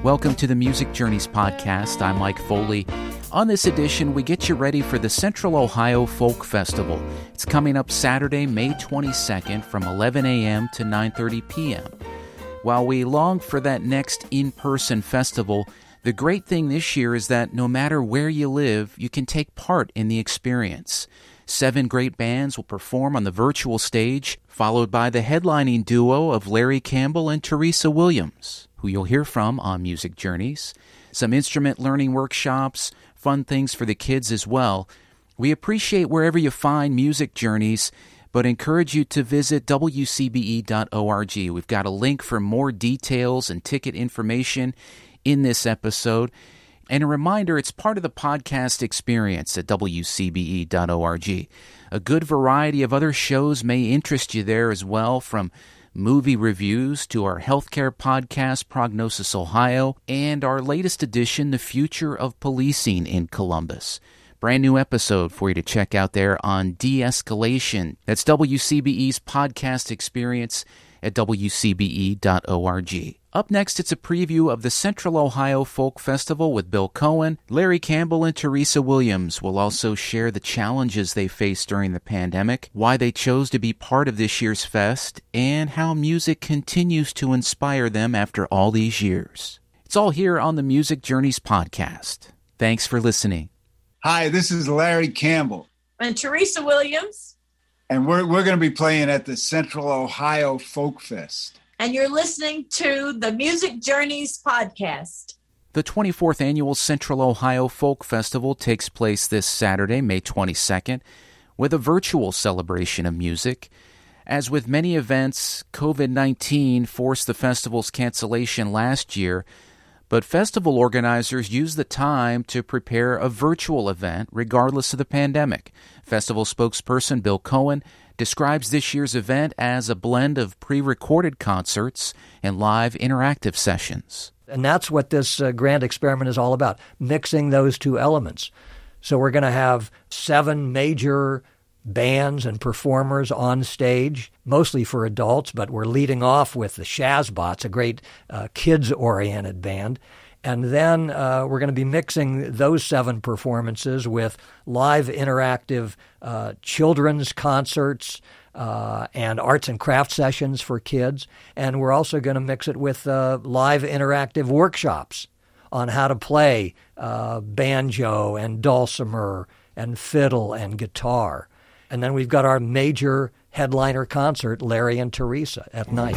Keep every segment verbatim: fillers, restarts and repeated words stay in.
Welcome to the Music Journeys podcast. I'm Mike Foley. On this edition, we get you ready for the Central Ohio Folk Festival. It's coming up Saturday, May twenty-second from eleven a.m. to nine thirty p.m. While we long for that next in-person festival, the great thing this year is that no matter where you live, you can take part in the experience. Seven great bands will perform on the virtual stage, followed by the headlining duo of Larry Campbell and Teresa Williams, who you'll hear from on Music Journeys. Some instrument learning workshops, fun things for the kids as well. We appreciate wherever you find Music Journeys, but encourage you to visit w c b e dot org. We've got a link for more details and ticket information in this episode. And a reminder, it's part of the podcast experience at w c b e dot org. A good variety of other shows may interest you there as well, from movie reviews to our healthcare podcast, Prognosis Ohio, and our latest edition, The Future of Policing in Columbus. Brand new episode for you to check out there on de-escalation. That's W C B E's podcast experience at w c b e dot org. Up next, it's a preview of the Central Ohio Folk Festival with Bill Cohen. Larry Campbell and Teresa Williams will also share the challenges they faced during the pandemic, why they chose to be part of this year's fest, and how music continues to inspire them after all these years. It's all here on the Music Journeys podcast. Thanks for listening. Hi, this is Larry Campbell. And Teresa Williams. And we're we're going to be playing at the Central Ohio Folk Fest. And you're listening to the Music Journeys podcast. The twenty-fourth Annual Central Ohio Folk Festival takes place this Saturday, May twenty-second, with a virtual celebration of music. As with many events, covid nineteen forced the festival's cancellation last year, but festival organizers used the time to prepare a virtual event regardless of the pandemic. Festival spokesperson Bill Cohen describes this year's event as a blend of pre-recorded concerts and live interactive sessions. And that's what this uh, grand experiment is all about, mixing those two elements. So we're going to have seven major bands and performers on stage, mostly for adults, but we're leading off with the Shazbots, a great uh, kids-oriented band. And then uh, we're going to be mixing those seven performances with live interactive uh, children's concerts uh, and arts and craft sessions for kids. And we're also going to mix it with uh, live interactive workshops on how to play uh, banjo and dulcimer and fiddle and guitar. And then we've got our major headliner concert, Larry and Teresa, at night.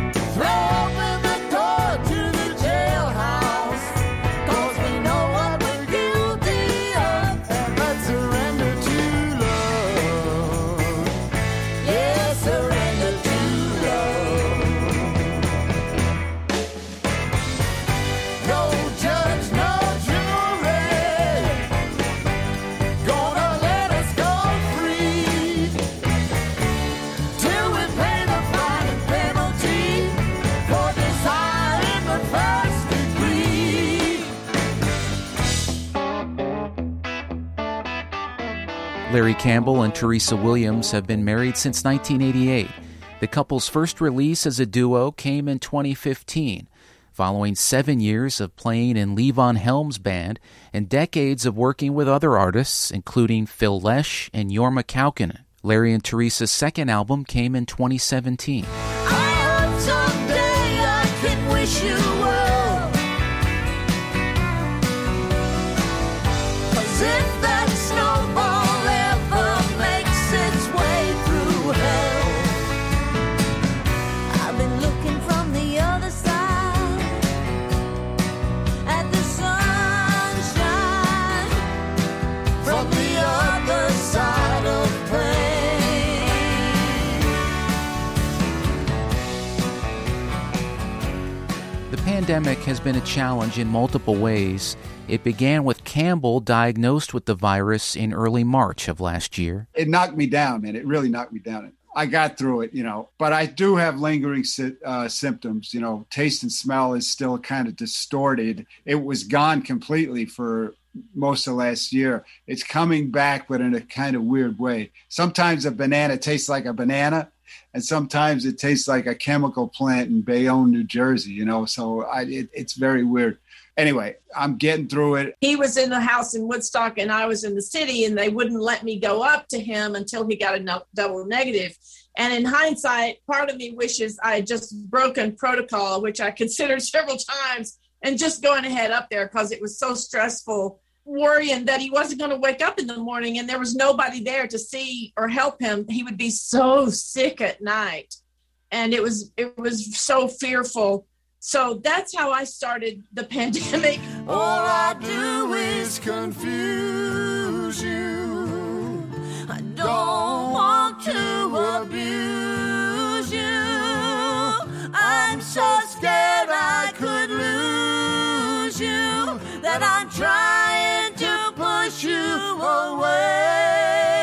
Larry Campbell and Teresa Williams have been married since nineteen eighty-eight. The couple's first release as a duo came in twenty fifteen, following seven years of playing in Levon Helm's band and decades of working with other artists, including Phil Lesh and Jorma Kaukonen. Larry and Teresa's second album came in twenty seventeen. I hope someday I can wish you well, 'cause if that snowball ever makes its way through hell, I've been looking from the other side at the sunshine, from the other side of pain. The pandemic has been a challenge in multiple ways. It began with Campbell diagnosed with the virus in early March of last year. It knocked me down, man. It really knocked me down. I got through it, you know, but I do have lingering uh, symptoms. You know, taste and smell is still kind of distorted. It was gone completely for most of last year. It's coming back, but in a kind of weird way. Sometimes a banana tastes like a banana, And sometimes it tastes like a chemical plant in Bayonne, New Jersey, you know, so I, it, it's very weird. Anyway, I'm getting through it. He was in the house in Woodstock and I was in the city, and they wouldn't let me go up to him until he got a no- double negative. And in hindsight, part of me wishes I had just broken protocol, which I considered several times, and just going ahead up there, because it was so stressful, worrying that he wasn't going to wake up in the morning and there was nobody there to see or help him. He would be so sick at night. And it was it was so fearful. So that's how I started the pandemic. All I do is confuse you. I don't want to abuse you. I'm so scared I could lose you that I'm trying to push you away.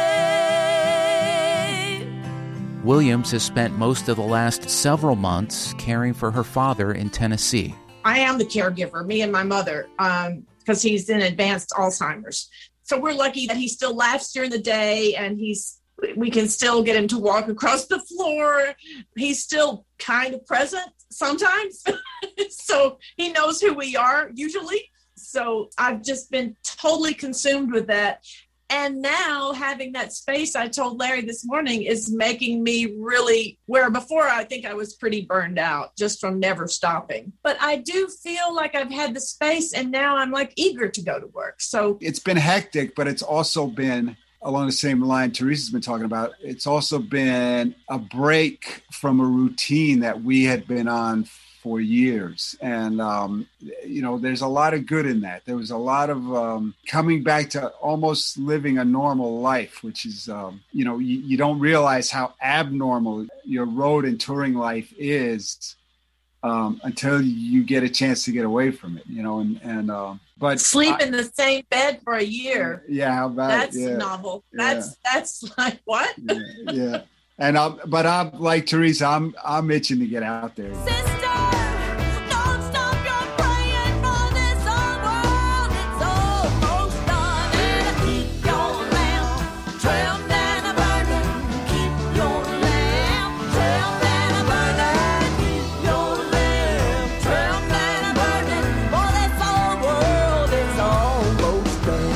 Williams has spent most of the last several months caring for her father in Tennessee. I am the caregiver, me and my mother, um, because he's in advanced Alzheimer's. So we're lucky that he still laughs during the day, and he's we can still get him to walk across the floor. He's still kind of present sometimes. So he knows who we are usually. So I've just been totally consumed with that. And now having that space, I told Larry this morning, is making me really, where before I think I was pretty burned out just from never stopping. But I do feel like I've had the space, and now I'm like eager to go to work. So it's been hectic, but it's also been along the same line Teresa's been talking about. It's also been a break from a routine that we had been on for years. And, um, you know, there's a lot of good in that. There was a lot of um, coming back to almost living a normal life, which is, um, you know, you, you don't realize how abnormal your road and touring life is um, until you get a chance to get away from it, you know, and, and uh, but sleep I, in the same bed for a year. Yeah. How about that's it? Yeah. novel. That's, yeah. that's like, what? yeah. yeah. And I'm, but I'm like Teresa, I'm, I'm itching to get out there. Sister, don't stop your praying for this whole world. It's almost done. And keep your lamp trimmed and burning. Keep your lamp trimmed and burning. Keep your lamp trimmed and burning. For this whole world is almost done.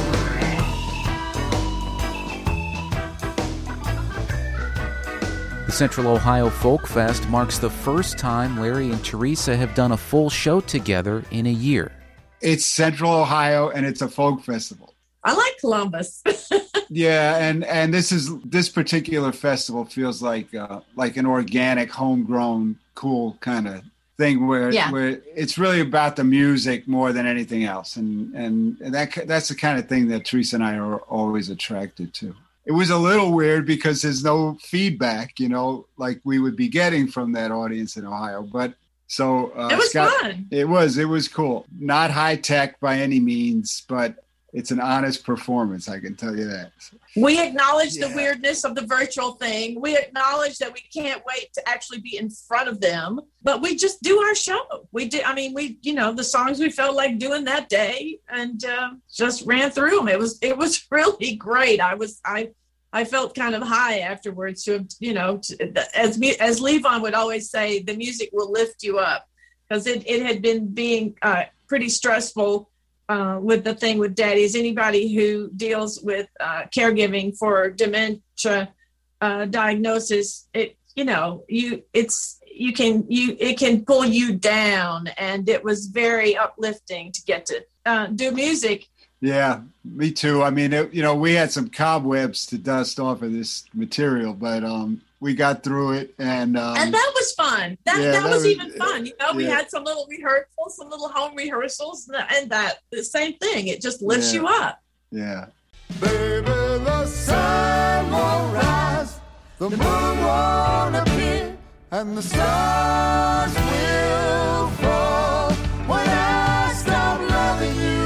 The Central Ohio Folk Fest marks the first time Larry and Teresa have done a full show together in a year. It's Central Ohio, and it's a folk festival. I like Columbus. Yeah, and and this is this particular festival feels like uh, like an organic, homegrown, cool kind of thing where Yeah. where it's really about the music more than anything else, and and that that's the kind of thing that Teresa and I are always attracted to. It was a little weird because there's no feedback, you know, like we would be getting from that audience in Ohio. But so uh, It was Scott, fun. It was, it was cool. Not high tech by any means, but it's an honest performance. I can tell you that. We acknowledge the Yeah. weirdness of the virtual thing. We acknowledge that we can't wait to actually be in front of them, but we just do our show. We did. I mean, we, you know, the songs we felt like doing that day, and uh, just ran through them. It was, it was really great. I was, I, I felt kind of high afterwards to, you know, to, as me, as Levon would always say, the music will lift you up, because it, it had been being uh, pretty stressful. Uh, with the thing with daddies, anybody who deals with uh, caregiving for dementia uh, diagnosis, it, you know, you, it's, you can, you, it can pull you down, and it was very uplifting to get to uh, do music. Yeah, me too. I mean, it, you know, we had some cobwebs to dust off of this material, but um, we got through it, and um, And that was fun. That yeah, that, that was, was- even fun. You know, we yeah. had some little rehearsals, some little home rehearsals, and that the same thing. It just lifts Yeah. you up. yeah. Baby, the sun won't rise, the moon won't appear, and the stars will fall when I stop loving you.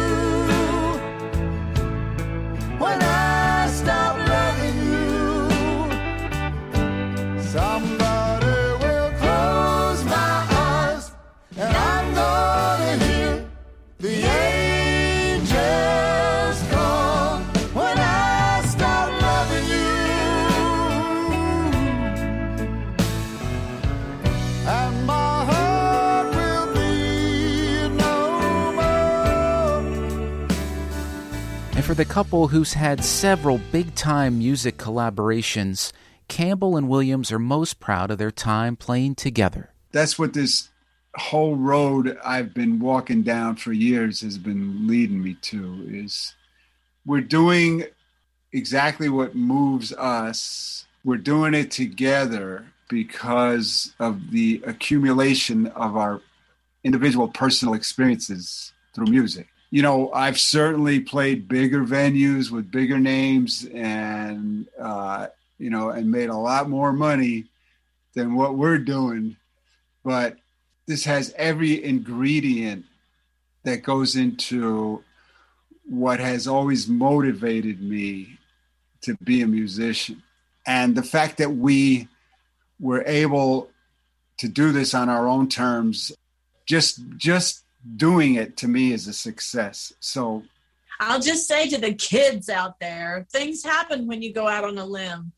When I stop loving you, somebody will close my eyes, and I'm gonna hear the angels call when I stop loving you. for the couple who's had several big-time music collaborations, Campbell and Williams are most proud of their time playing together. That's what this whole road I've been walking down for years has been leading me to, is we're doing exactly what moves us. We're doing it together because of the accumulation of our individual personal experiences through music. You know, I've certainly played bigger venues with bigger names and, uh, you know, and made a lot more money than what we're doing. But this has every ingredient that goes into what has always motivated me to be a musician. And the fact that we were able to do this on our own terms, just just doing it to me is a success. So I'll just say to the kids out there, things happen when you go out on a limb.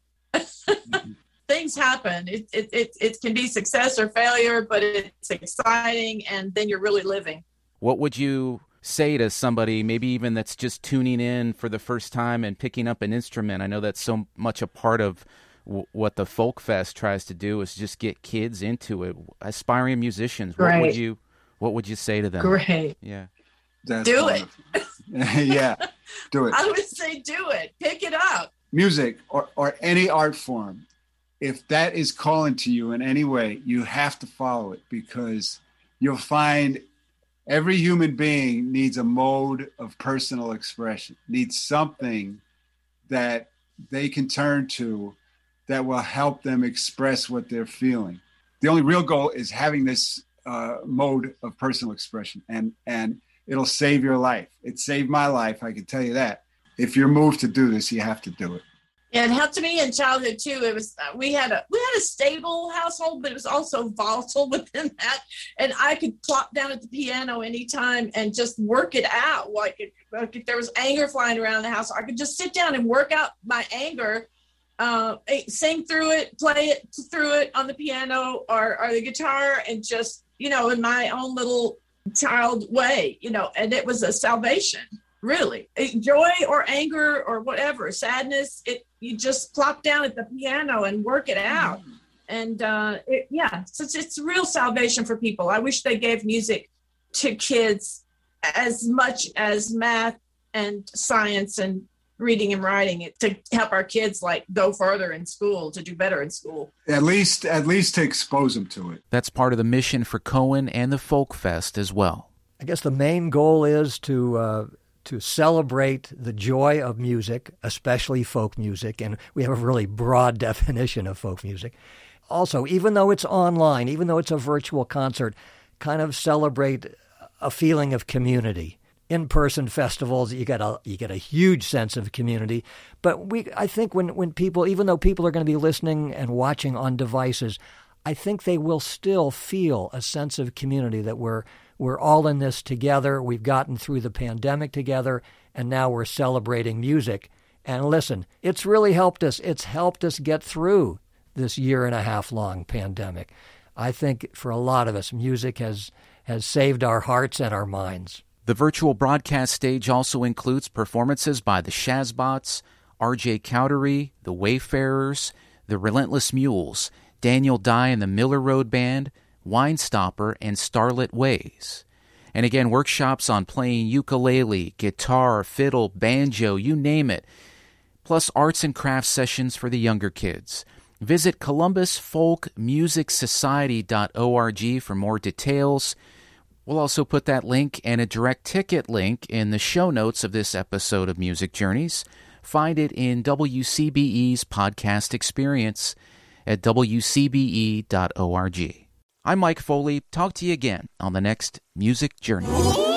Things happen. It, it, it, it can be success or failure, but it's exciting, and then you're really living. What would you say to somebody, maybe even that's just tuning in for the first time and picking up an instrument? I know that's so much a part of w- what the Folk Fest tries to do, is just get kids into it. Aspiring musicians, Great. what would you what would you say to them? Great. Yeah. that's Do wonderful. Yeah, do it. I would say do it. Pick it up. Music or, or any art form, if that is calling to you in any way, you have to follow it, because you'll find every human being needs a mode of personal expression, needs something that they can turn to that will help them express what they're feeling. The only real goal is having this uh, mode of personal expression, and, and it'll save your life. It saved my life, I can tell you that. If you're moved to do this, you have to do it. Yeah, it helped me in childhood too. It was uh, we had a we had a stable household, but it was also volatile within that. And I could plop down at the piano anytime and just work it out. Like if, like if there was anger flying around the house, I could just sit down and work out my anger, uh, sing through it, play it through it on the piano or or the guitar, and just, you know, in my own little child way, you know. And it was a salvation. Really, joy or anger or whatever, sadness, it you just plop down at the piano and work it out. And uh, it, yeah, so it's, it's real salvation for people. I wish they gave music to kids as much as math and science and reading and writing, it to help our kids like go further in school, to do better in school. At least, at least to expose them to it. That's part of the mission for Cohen and the Folk Fest as well. I guess the main goal is to uh, to celebrate the joy of music, especially folk music, and we have a really broad definition of folk music. Also, even though it's online, even though it's a virtual concert, kind of celebrate a feeling of community. In-person festivals, you get a you get a huge sense of community. But we, I think, when when people, even though people are going to be listening and watching on devices, I think they will still feel a sense of community, that we're we're all in this together. We've gotten through the pandemic together, and now we're celebrating music. And listen, it's really helped us. It's helped us get through this year and a half long pandemic. I think for a lot of us, music has has saved our hearts and our minds. The virtual broadcast stage also includes performances by the Shazbots, R J Cowdery, the Wayfarers, the Relentless Mules, Daniel Dye and the Miller Road Band, Winestopper, and Starlit Ways. And again, workshops on playing ukulele, guitar, fiddle, banjo, you name it. Plus arts and crafts sessions for the younger kids. Visit columbus folk music society dot org for more details. We'll also put that link and a direct ticket link in the show notes of this episode of Music Journeys. Find it in W C B E's podcast experience at w c b e dot org. I'm Mike Foley. Talk to you again on the next Music Journey.